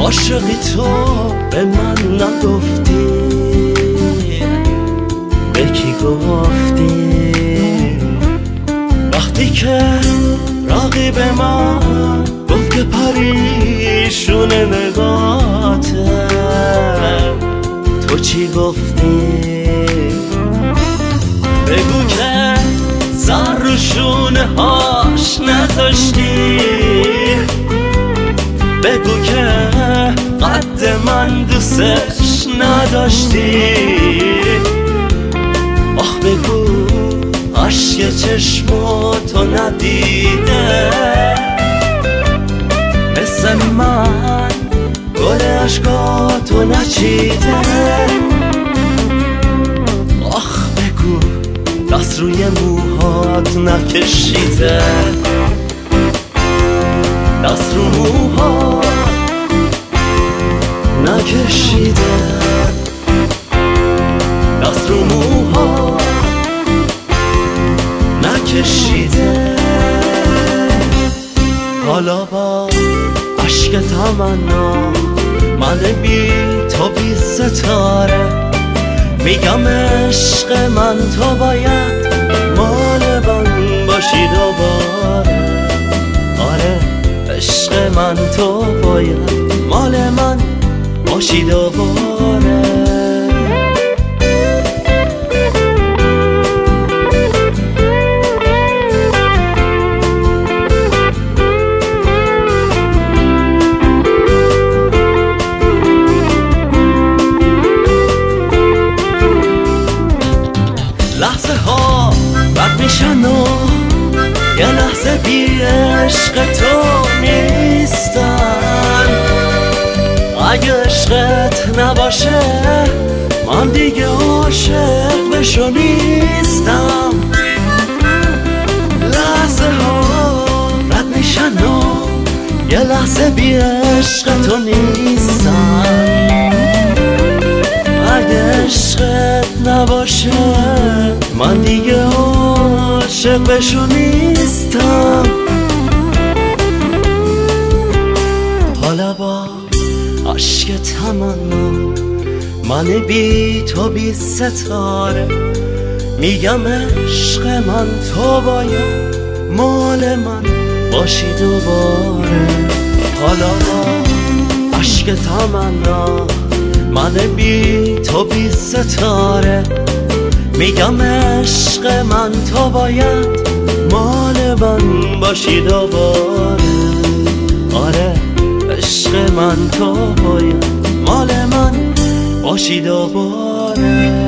عاشقی تو به من نگفتی، به کی گفتی؟ وقتی که رقیب من گفت که پریشون نگاته، تو چی گفتی؟ بگو که سر رو شونه هاش نذاشتی، بگو که قد من دوستش نداشتی. آخ بگو عشق چشماتو ندیده، مثل من گل عشقاتو نچیده. آخ بگو دست روی موهات نکشیده، دست رو موهات نکشیده، دست رو موهات نکشیده. حالا با عشق تمنا من بی تو بی ستاره، میگم عشق من تو باید مال من باشی دوباره. آره عشق من تو باید مال من باشی دوباره. لحظه ها رد میشن و یه لحظه بی عشق تو نیستن. اگه عشقت نباشه من دیگه عاشق بشو نیستم. لحظه ها رد میشن و یه لحظه بی عشق تو نیستن. اگه عشقت نباشه من دیگه عاشق بشو نیستم. حالا با عشق تمنا من بی تو بی ستاره، میگم عشق من تو باید مال من باشی دوباره. حالا با عشق تمنا من بی تو بی ستاره، میگم عشق من تو باید مال من باشی دوباره. آره عشق من تو باید مال من باشی دوباره.